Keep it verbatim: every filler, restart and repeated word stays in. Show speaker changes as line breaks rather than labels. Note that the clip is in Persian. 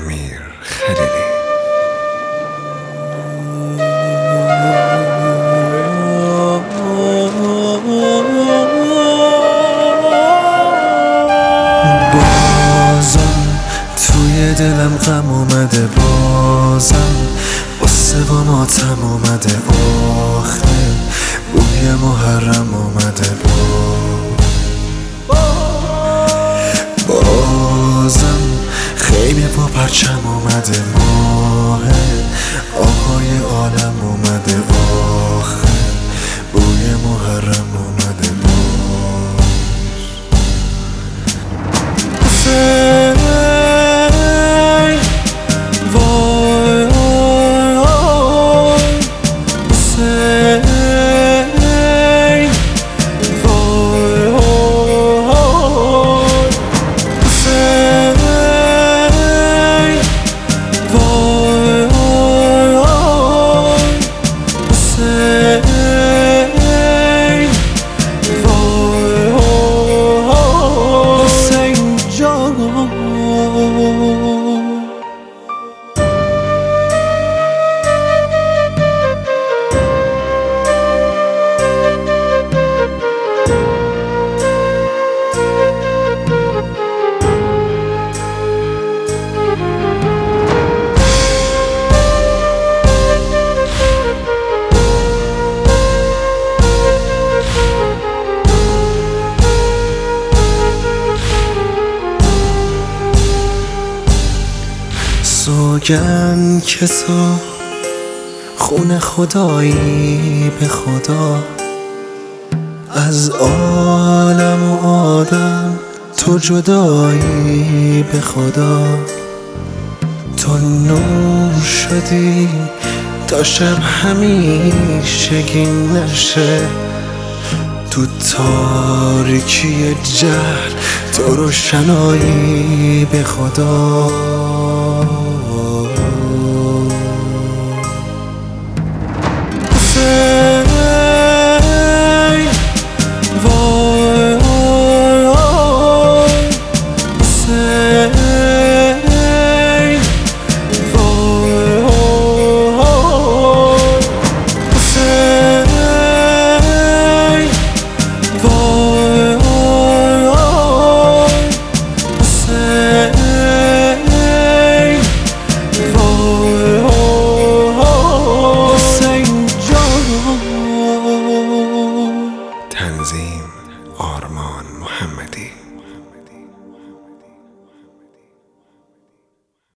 امیر خلیلی.
بازم توی دلم غم اومده، بازم قصه و ماتم اومده، آخه بوی محرم اومده، بازم خیمه با پرچم اومده، ماه آقای عالم اومده، آخه بوی محرم اومده، باز وای سوگن که تو خون خدایی به خدا، از عالم و آدم تو جدایی به خدا، تو نور شدی تا شب همیشگی نشه، تو تاریکی جهل تو روشنایی به خدا.